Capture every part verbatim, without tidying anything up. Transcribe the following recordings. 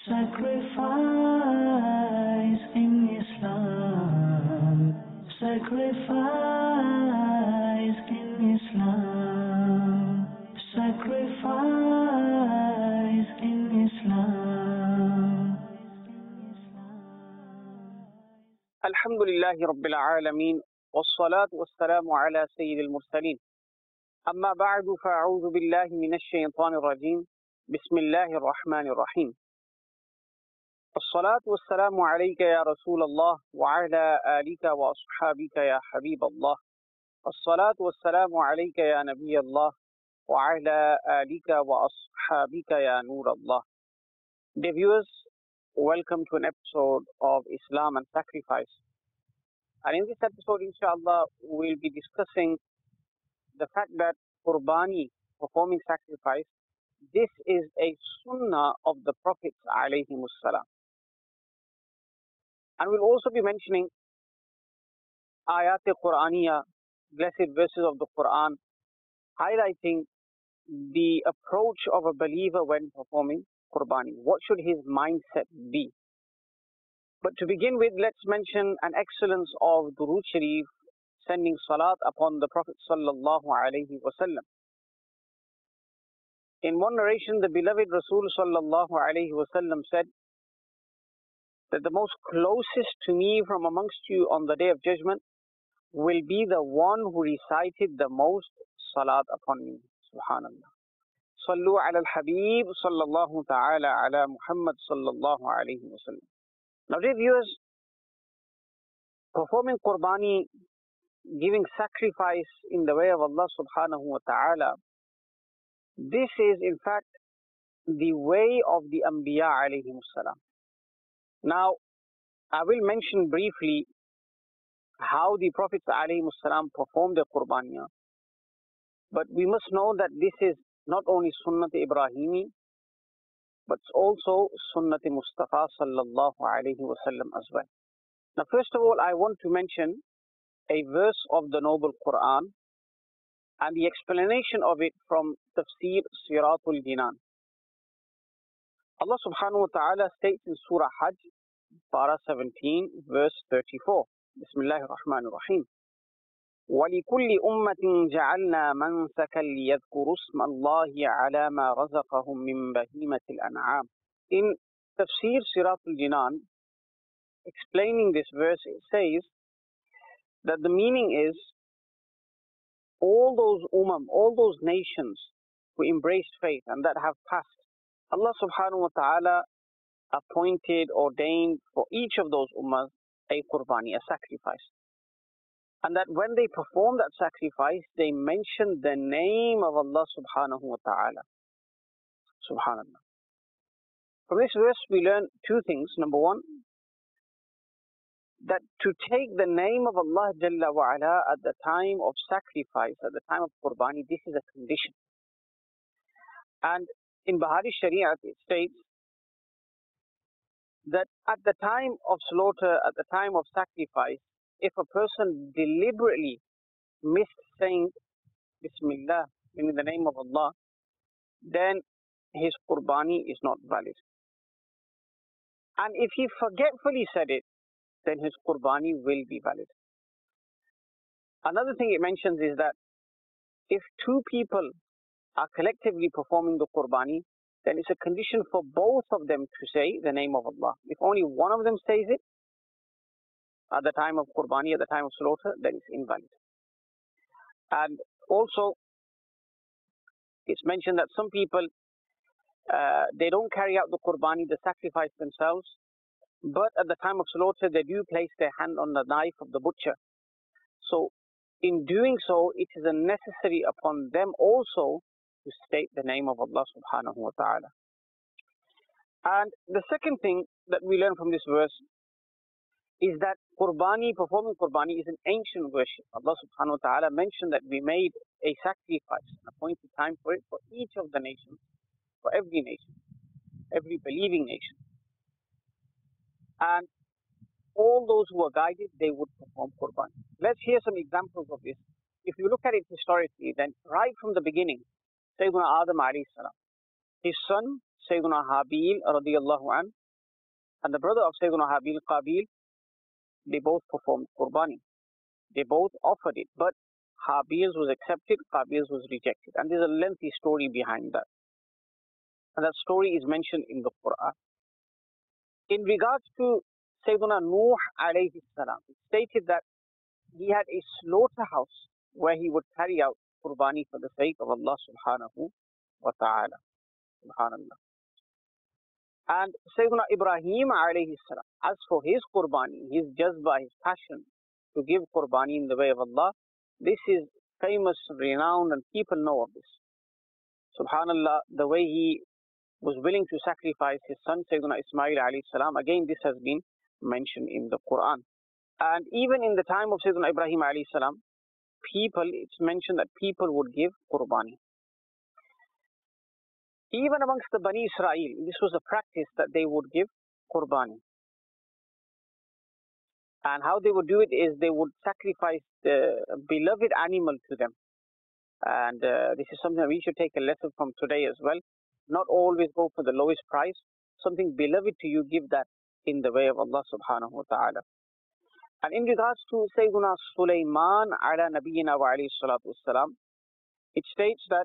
Sacrifice in Islam. Sacrifice in Islam. Sacrifice in Islam. Alhamdulillahi Rabbil Alameen. Wassalatu wassalamu ala Sayyidil Mursaleen. Amma ba'du fa'a'udhu billahi minash shaytanir rajim. Bismillahir Rahmanir Rahim. Wassalatu wassalamu alayka ya Rasulallah wa ala alika wa ashabika ya Habiballah. Wassalatu wassalamu alayka ya Nabiyallah wa ala alika wa ashabika ya Nurallah. Dear viewers, welcome to an episode of Islam and Sacrifice. And in this episode, inshallah, we'll be discussing the fact that Qurbani, performing sacrifice, this is a sunnah of the Prophets alayhimus salam. And we'll also be mentioning ayat-e-Qur'aniyah, blessed verses of the Quran, highlighting the approach of a believer when performing Qurbani. What should his mindset be? But to begin with, let's mention an excellence of Durood Sharif, sending salat upon the Prophet sallallahu alaihi wasallam. In one narration, the beloved Rasul sallallahu alaihi wasallam said that the most closest to me from amongst you on the day of judgment will be the one who recited the most salat upon me. Subhanallah. Sallu ala al-Habib sallallahu ta'ala ala Muhammad sallallahu alaihi wasallam. Now, dear viewers, performing Qurbani, giving sacrifice in the way of Allah subhanahu wa ta'ala, this is in fact the way of the Anbiya alayhim salam. Now, I will mention briefly how the Prophets alayhim salam performed the Qurbaniyah. But we must know that this is not only Sunnat Ibrahimi, but it's also Sunnat Mustafa sallallahu alayhi wa sallam as well. Now, first of all, I want to mention a verse of the Noble Quran and the explanation of it from Tafsir Siratul Jinan. Allah subhanahu wa ta'ala states in Surah Hajj, Para seventeen, verse thirty-four. Bismillahir Rahmanir Rahim. وَلِكُلِّ أُمَّةٍ جَعَلْنَا مَنْسَكًا لِيَذْكُرُوا اسْمَ اللَّهِ عَلَى مَا رَزَقَهُم مِّن بَهِيمَةِ الْأَنْعَامِ. In Tafsir Siratul Jinan, explaining this verse, it says that the meaning is all those ummah, all those nations who embraced faith and that have passed, Allah subhanahu wa ta'ala appointed, ordained for each of those ummahs a qurbani, a sacrifice. And that when they perform that sacrifice, they mention the name of Allah subhanahu wa ta'ala. Subhanallah. From this verse, we learn two things. Number one, that to take the name of Allah Jalla wa Ala at the time of sacrifice, at the time of Qurbani, this is a condition. And in Bahari Shariat, it states that at the time of slaughter, at the time of sacrifice, if a person deliberately missed saying Bismillah, in the name of Allah, then his Qurbani is not valid. And if he forgetfully said it, then his Qurbani will be valid. Another thing it mentions is that if two people are collectively performing the Qurbani, then it's a condition for both of them to say the name of Allah. If only one of them says it at the time of Qurbani, at the time of slaughter, then it's invalid. And also, it's mentioned that some people, uh, they don't carry out the Qurbani, the sacrifice themselves, but at the time of slaughter, they do place their hand on the knife of the butcher. So, in doing so, it is a necessary upon them also to state the name of Allah subhanahu wa ta'ala. And the second thing that we learn from this verse is that Qurbani, performing Qurbani is an ancient worship. Allah subhanahu wa ta'ala mentioned that we made a sacrifice, an appointed time for it, for each of the nations, for every nation, every believing nation. And all those who are guided, they would perform Qurbani. Let's hear some examples of this. If you look at it historically, then right from the beginning, Sayyidina Adam alayhi salam, his son Sayyidina Habil radiallahu an and the brother of Sayyidina Habil, Qabil, they both performed Qurbani. They both offered it, but Habil's was accepted, Qabil's was rejected. And there's a lengthy story behind that. And that story is mentioned in the Quran. In regards to Sayyidina Nuh alayhi salam, it stated that he had a slaughterhouse where he would carry out Qurbani for the sake of Allah subhanahu wa ta'ala. Subhanallah. And Sayyidina Ibrahim alayhi salam, as for his Qurbani, his jazba, his passion to give Qurbani in the way of Allah, this is famous, renowned, and people know of this. Subhanallah, the way he was willing to sacrifice his son Sayyidina Ismail alayhi salam, again this has been mentioned in the Quran. And even in the time of Sayyidina Ibrahim alayhi salam, people, it's mentioned that people would give Qurbani. Even amongst the Bani Israel, this was a practice that they would give Qurbani. And how they would do it is they would sacrifice the beloved animal to them. And uh, this is something that we should take a lesson from today as well. Not always go for the lowest price. Something beloved to you, give that in the way of Allah subhanahu wa ta'ala. And in regards to Sayyidina Sulaiman ala nabiyyina wa alayhi salatu wassalam, it states that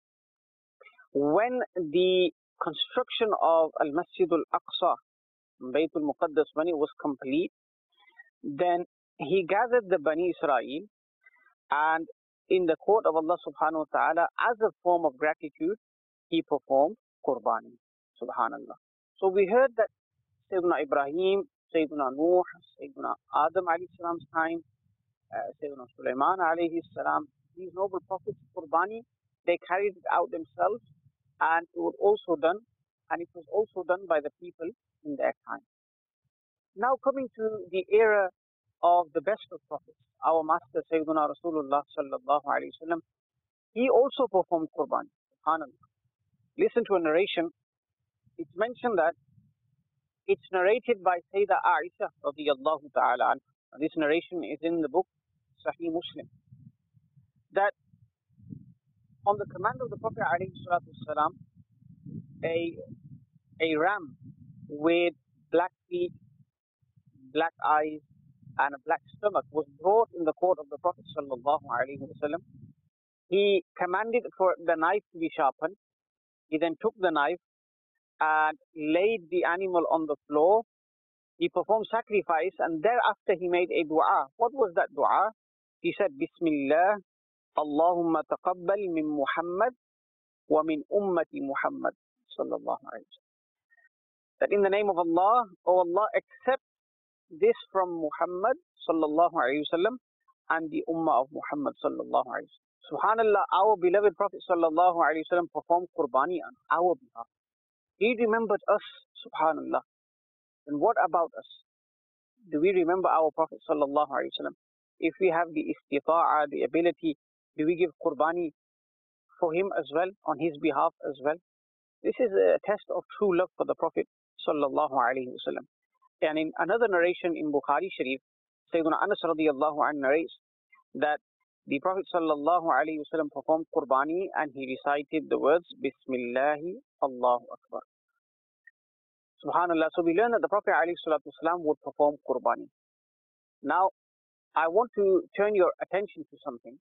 when the construction of Al-Masjid Al-Aqsa, Baytul Muqaddas, when it was complete, then he gathered the Bani Israel and in the court of Allah subhanahu wa ta'ala, as a form of gratitude, he performed Qurbani. Subhanallah. So we heard that Sayyidina Ibrahim, Sayyidina Nuh, Sayyidina Adam alayhi salam's time, uh, Sayyidina Sulaiman alayhi salam, these noble prophets, Qurbani, they carried it out themselves, and it was also done, and it was also done by the people in their time. Now coming to the era of the best of prophets, our master Sayyidina Rasulullah sallallahu alayhi wasallam, he also performed Qurbani. Subhanallah. Listen to a narration. It's mentioned that it's narrated by Sayyidah Aisha radiyallahu ta'ala anha. This narration is in the book Sahih Muslim. That on the command of the Prophet alayhi salatu wasalam, a, a ram with black feet, black eyes, and a black stomach was brought in the court of the Prophet sallallahu alayhi wasallam. He commanded for the knife to be sharpened. He then took the knife and laid the animal on the floor. He performed sacrifice, and thereafter he made a dua. What was that dua? He said, Bismillah, Allahumma taqabbal min Muhammad wa min ummati Muhammad sallallahu alayhi wa sallam. That in the name of Allah, O Allah, accept this from Muhammad sallallahu alayhi wa sallam and the ummah of Muhammad sallallahu alayhi wa sallam. Subhanallah, our beloved Prophet sallallahu alayhi wa sallam performed Qurbani on our behalf. He remembered us, subhanallah. And what about us? Do we remember our Prophet sallallahu alayhi wa sallam? If we have the istita'a, the ability, do we give Qurbani for him as well, on his behalf as well? This is a test of true love for the Prophet sallallahu alayhi wa sallam. And in another narration in Bukhari Sharif, Sayyidina Anas radiyallahu anhu narrates that the Prophet sallallahu alayhi wa sallam performed Qurbani and he recited the words Bismillahi Allahu Akbar. Subhanallah. So we learn that the Prophet alayhi salatu wasalam would perform Qurbani. Now, I want to turn your attention to something.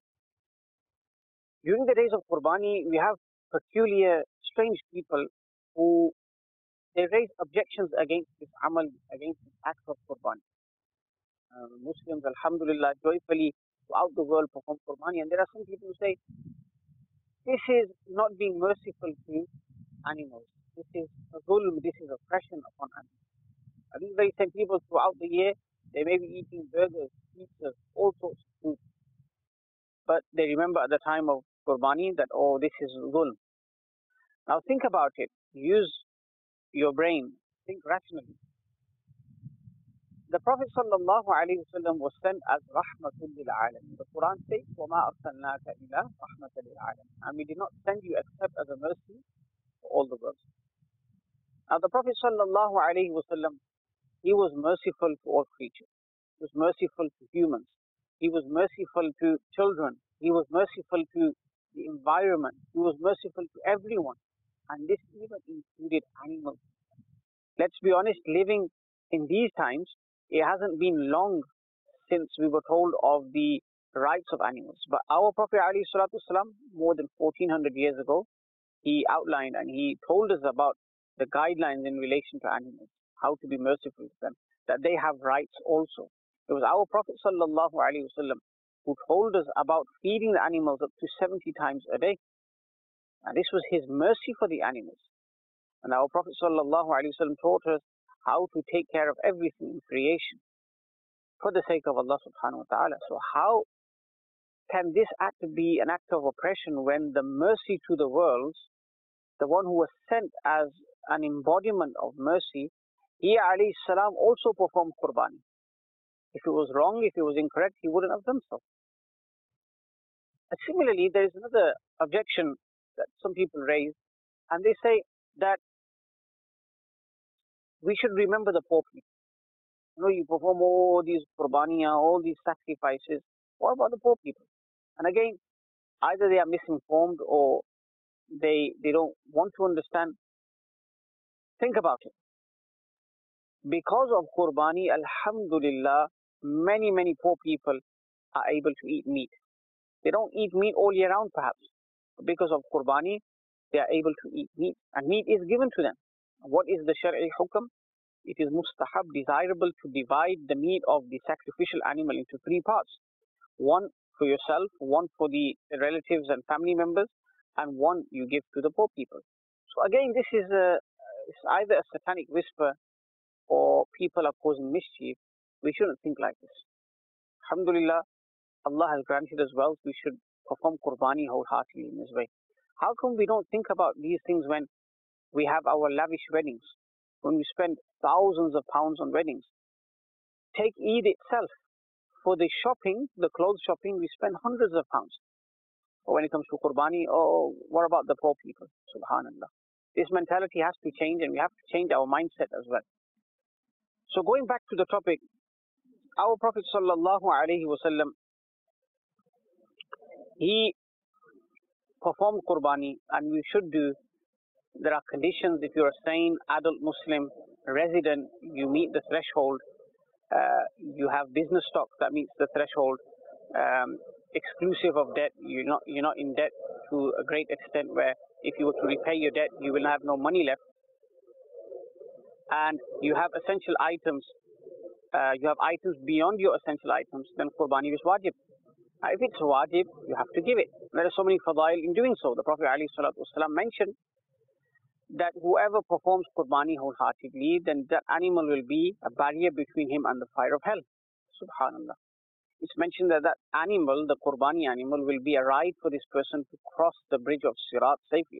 During the days of Qurbani, we have peculiar, strange people who they raise objections against this amal, against this act of Qurbani. Uh, Muslims, alhamdulillah, joyfully throughout the world perform Qurbani, and there are some people who say this is not being merciful to animals. This is a zulm, this is oppression upon animals. And these very same people throughout the year, they may be eating burgers, pizzas, all sorts of food. But they remember at the time of Qurbani that, oh, this is zulm. Now think about it. Use your brain. Think rationally. The Prophet sallallahu alayhi wa sallam was sent as rahmatul lil alamin. The Quran says, وَمَا أَرْسَلْنَاكَ إِلَّا رَحْمَةً لِلْعَالَمِينَ. And we did not send you except as a mercy for all the world. Now the Prophet sallallahu alayhi wa sallam, he was merciful to all creatures. He was merciful to humans. He was merciful to children. He was merciful to the environment. He was merciful to everyone. and this even included animals. Let's be honest, living in these times, it hasn't been long since we were told of the rights of animals. But our Prophet ﷺ, more than fourteen hundred years ago, he outlined and he told us about the guidelines in relation to animals, how to be merciful to them, that they have rights also. It was our Prophet ﷺ who told us about feeding the animals up to seventy times a day. And this was his mercy for the animals. And our Prophet ﷺ taught us how to take care of everything in creation for the sake of Allah subhanahu wa ta'ala. So how can this act be an act of oppression when the mercy to the worlds, the one who was sent as an embodiment of mercy, he alayhi salam also performed qurbani. If it was wrong, if it was incorrect, he wouldn't have done so. And similarly, there is another objection that some people raise, and they say that we should remember the poor people. You know, you perform all these qurbaniya, all these sacrifices. What about the poor people? And again, either they are misinformed or they they don't want to understand. Think about it. Because of qurbani, alhamdulillah, many, many poor people are able to eat meat. They don't eat meat all year round, perhaps. But because of qurbani, they are able to eat meat. And meat is given to them. What is the Shari'i hukam? It is mustahab, desirable to divide the meat of the sacrificial animal into three parts. One for yourself, one for the relatives and family members, and one you give to the poor people. So again, this is a, it's either a satanic whisper or people are causing mischief. We shouldn't think like this. Alhamdulillah, Allah has granted us wealth. We should perform qurbani wholeheartedly in this way. How come we don't think about these things when we have our lavish weddings, when we spend thousands of pounds on weddings? Take Eid itself. For the shopping, the clothes shopping, we spend hundreds of pounds. But when it comes to qurbani, oh, what about the poor people? Subhanallah. This mentality has to change, and we have to change our mindset as well. So going back to the topic, our Prophet sallallahu alaihi wasallam, he performed qurbani, and we should do. There are conditions. If you're a sane adult Muslim resident, you meet the threshold. Uh, you have business stock that meets the threshold. Um, exclusive of debt, you're not you're not in debt to a great extent where if you were to repay your debt, you will have no money left. And you have essential items. Uh, you have items beyond your essential items. Then qurbani is wajib. Now, if it's wajib, you have to give it. There are so many fadail in doing so. The Prophet ﷺ mentioned that whoever performs qurbani wholeheartedly, then that animal will be a barrier between him and the fire of hell. Subhanallah. It's mentioned that that animal, the qurbani animal, will be a ride for this person to cross the bridge of Sirat safely.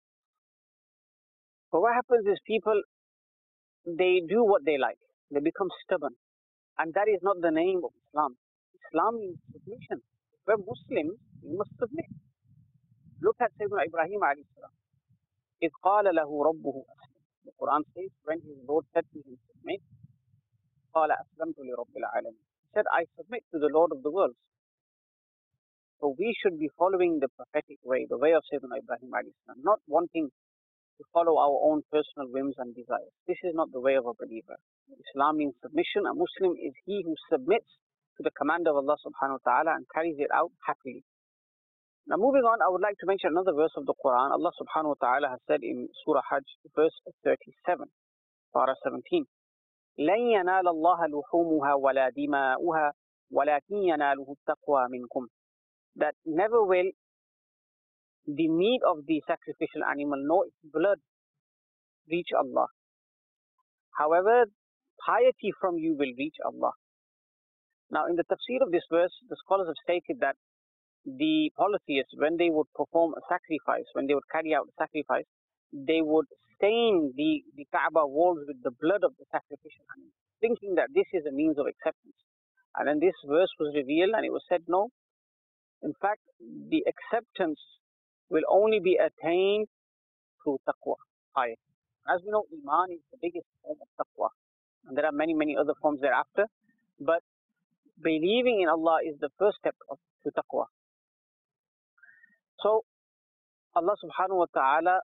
But what happens is people, they do what they like. They become stubborn. And that is not the name of Islam. Islam means submission. We're Muslims, we must submit. Look at Sayyidina Ibrahim alayhi salam. إِذْ قَالَ لَهُ رَبُّهُ أَسْلِمْ. The Quran says, when his Lord said to him, submit, قَالَ أَسْلَمْتُ لِرَبِّ الْعَالَمِينَ. He said, I submit to the Lord of the worlds. So we should be following the prophetic way, the way of Sayyidina Ibrahim alayhi salam, not wanting to follow our own personal whims and desires. This is not the way of a believer. Islam means submission. A Muslim is he who submits to the command of Allah subhanahu wa ta'ala and carries it out happily. Now moving on, I would like to mention another verse of the Quran. Allah subhanahu wa ta'ala has said in Surah Hajj, verse thirty-seven, Surah seventeen, لَن يَنَالَ اللَّهَ لُحُومُهَا وَلَا دِمَاؤُهَا وَلَكِنْ يَنَالُهُ التَّقْوَى مِنْكُمْ. That never will the meat of the sacrificial animal nor its blood reach Allah. However, piety from you will reach Allah. Now in the tafsir of this verse, the scholars have stated that the polytheists, when they would perform a sacrifice, when they would carry out a sacrifice, they would stain the, the Kaaba walls with the blood of the sacrificial animal, thinking that this is a means of acceptance. And then this verse was revealed and it was said, no, in fact, the acceptance will only be attained through taqwa, piety. As we know, Iman is the biggest form of taqwa. And there are many, many other forms thereafter. But believing in Allah is the first step of, to taqwa. So, Allah subhanahu wa ta'ala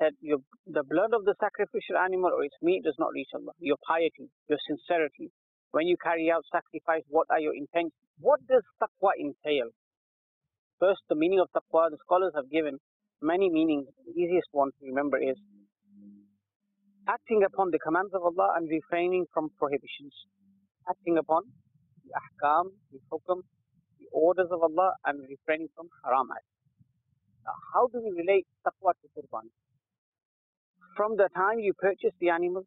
said, your, the blood of the sacrificial animal or its meat does not reach Allah. Your piety, your sincerity. When you carry out sacrifice, what are your intentions? What does taqwa entail? First, the meaning of taqwa, the scholars have given many meanings. The easiest one to remember is acting upon the commands of Allah and refraining from prohibitions. Acting upon the ahkam, the hukam, the orders of Allah and refraining from haram acts. Now, how do we relate taqwa to Qurban? From the time you purchase the animal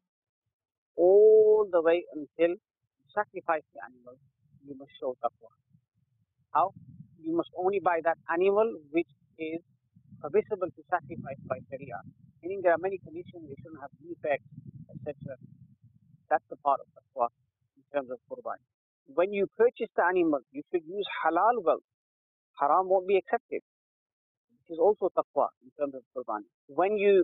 all the way until you sacrifice the animal, you must show taqwa. How? You must only buy that animal which is permissible to sacrifice by Sharia. Meaning there are many conditions, they shouldn't have defects, et cetera. That's the part of taqwa in terms of Qurban. When you purchase the animal, you should use halal wealth. Haram won't be accepted. This is also taqwa in terms of Qurban. When you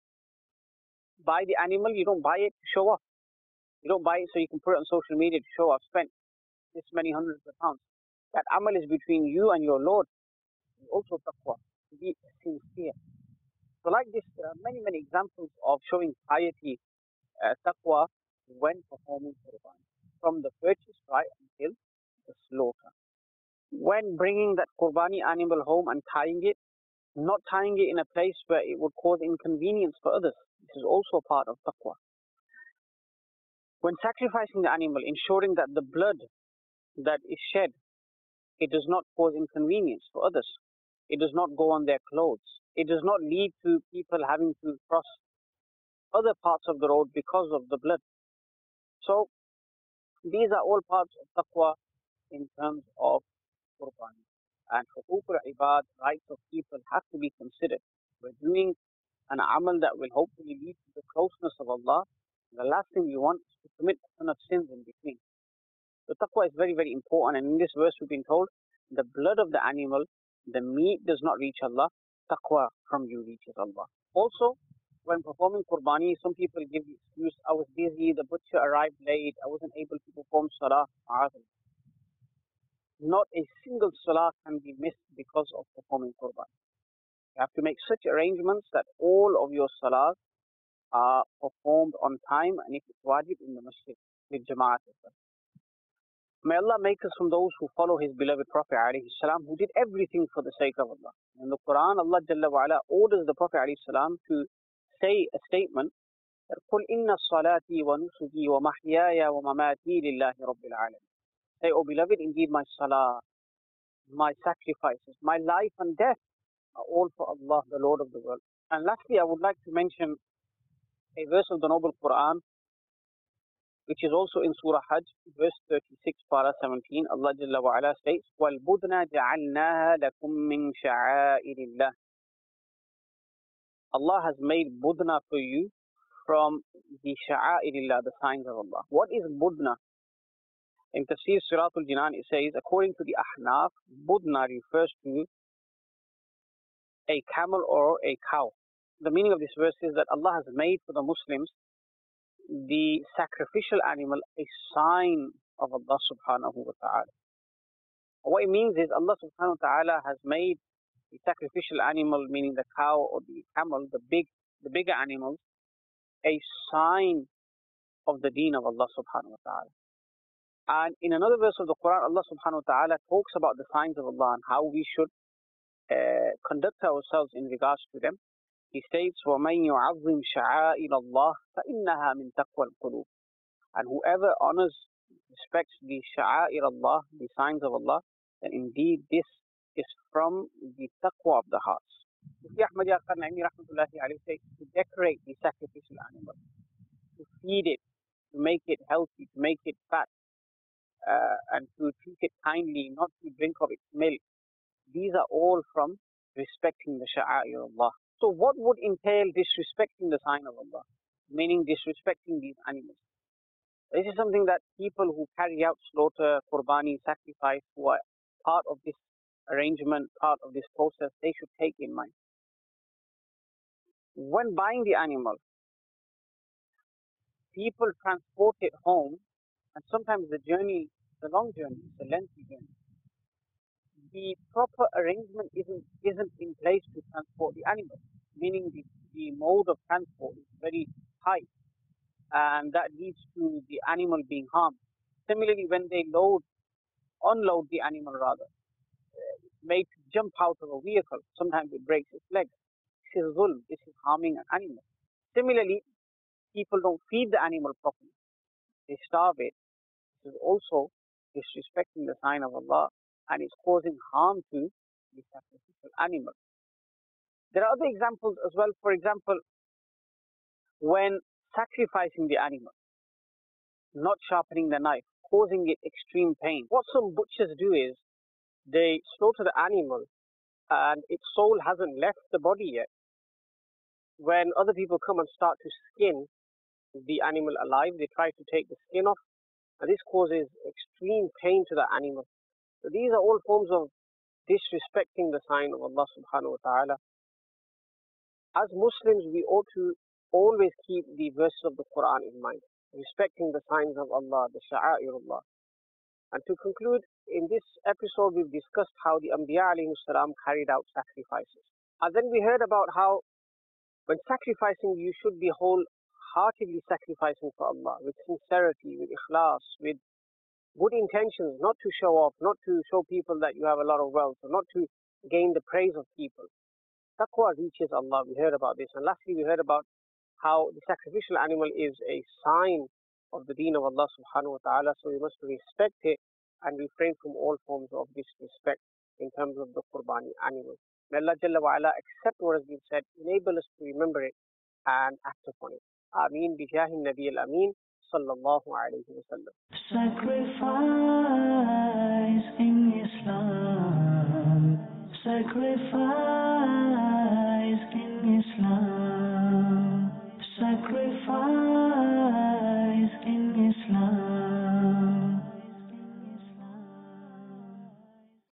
buy the animal, you don't buy it to show off. You don't buy it so you can put it on social media to show off, spent this many hundreds of pounds. That amal is between you and your Lord. It's also taqwa, to be sincere. So like this, there are many, many examples of showing piety, uh, taqwa, when performing Qurban. From the purchase right until the slaughter. When bringing that Qurbani animal home and tying it, not tying it in a place where it would cause inconvenience for others. This is also part of taqwa. When sacrificing the animal, ensuring that the blood that is shed, it does not cause inconvenience for others. It does not go on their clothes. It does not lead to people having to cross other parts of the road because of the blood. So, these are all parts of taqwa in terms of Qurban. And huquq al-ibad, rights of people, have to be considered. We're doing an amal that will hopefully lead to the closeness of Allah. The last thing we want is to commit a ton of sins in between. So taqwa is very, very important. And in this verse we've been told, the blood of the animal, the meat does not reach Allah. Taqwa from you reaches Allah. Also, when performing Qurbani, some people give the excuse, I was busy, the butcher arrived late, I wasn't able to perform salah. Not a single salah can be missed because of performing Qurban. You have to make such arrangements that all of your salahs are performed on time, and if it's wajib, in the masjid with jama'at. May Allah make us from those who follow His beloved Prophet alayhi salam, who did everything for the sake of Allah. In the Quran, Allah Jalla wa ala orders the Prophet alayhi salam to say a statement that قُلْ إِنَّ الصَّلَاةِ وَنُسُكِي وَمَحْيَايَ وَمَمَاتِي لِلَّهِ رَبِّ الْعَالَمِينَ. Say, O beloved, indeed my salah, my sacrifices, my life and death are all for Allah, the Lord of the world. And lastly, I would like to mention a verse of the Noble Quran, which is also in Surah Hajj, verse thirty-six, para seventeen. Allah Jalla wa ala states, وَالْبُدْنَ جَعَلْنَاهَا لَكُمْ مِنْ شَعَائِرِ اللَّهِ. Allah has made budna for you from the sha'airillah, the signs of Allah. What is budna? In Tafsir Siratul Jinan, it says, according to the Ahnaf, budna refers to a camel or a cow. The meaning of this verse is that Allah has made for the Muslims the sacrificial animal a sign of Allah subhanahu wa ta'ala. What it means is Allah subhanahu wa ta'ala has made the sacrificial animal, meaning the cow or the camel, the big, the bigger animals, a sign of the deen of Allah subhanahu wa ta'ala. And in another verse of the Quran, Allah subhanahu wa ta'ala talks about the signs of Allah and how we should uh, conduct ourselves in regards to them. He states, وَمَنْ يُعَظِّمْ شَعَائِرَ اللَّهِ فَإِنَّهَا مِنْ تَقْوَى الْقُلُوبِ. And whoever honors, respects the sha'air Allah, the signs of Allah, then indeed this is from the taqwa of the hearts. Mufti Ahmad Yaqub Naimi rahmatullahi alayhi says, to decorate the sacrificial animal, to feed it, to make it healthy, to make it fat, uh, and to treat it kindly, not to drink of its milk. These are all from respecting the sha'air Allah. So what would entail disrespecting the sign of Allah? Meaning disrespecting these animals. This is something that people who carry out slaughter, qurbani, sacrifice, who are part of this arrangement, part of this process, they should take in mind. When buying the animal, people transport it home, and sometimes the journey, the long journey, the lengthy journey. The proper arrangement isn't isn't in place to transport the animal. Meaning the the mode of transport is very high, and that leads to the animal being harmed. Similarly, when they load, unload the animal rather, made to jump out of a vehicle, sometimes it breaks its legs. This is zulm, this is harming an animal. Similarly, people don't feed the animal properly, they starve it. This is also disrespecting the sign of Allah, and it's causing harm to the sacrificial animal. There are other examples as well. For example, when sacrificing the animal, not sharpening the knife, causing it extreme pain. What some butchers do is they slaughter the animal and its soul hasn't left the body yet. When other people come and start to skin the animal alive, they try to take the skin off, and this causes extreme pain to the animal. So these are all forms of disrespecting the sign of Allah subhanahu wa ta'ala. As Muslims, we ought to always keep the verses of the Quran in mind, respecting the signs of Allah, the sha'airullah. And to conclude, in this episode, we've discussed how the Anbiya alayhi salam carried out sacrifices. And then we heard about how when sacrificing, you should be wholeheartedly sacrificing for Allah, with sincerity, with ikhlas, with good intentions, not to show off, not to show people that you have a lot of wealth, or not to gain the praise of people. Taqwa reaches Allah. We heard about this. And lastly, we heard about how the sacrificial animal is a sign of the deen of Allah subhanahu wa ta'ala, so we must respect it and refrain from all forms of disrespect in terms of the Qurbani animal. May Allah Jalla wa ala accept what has been said, enable us to remember it and act upon it. Ameen bijahi Nabi al-Ameen sallallahu alayhi wa sallam. Sacrifice in Islam. Sacrifice in Islam. Sacrifice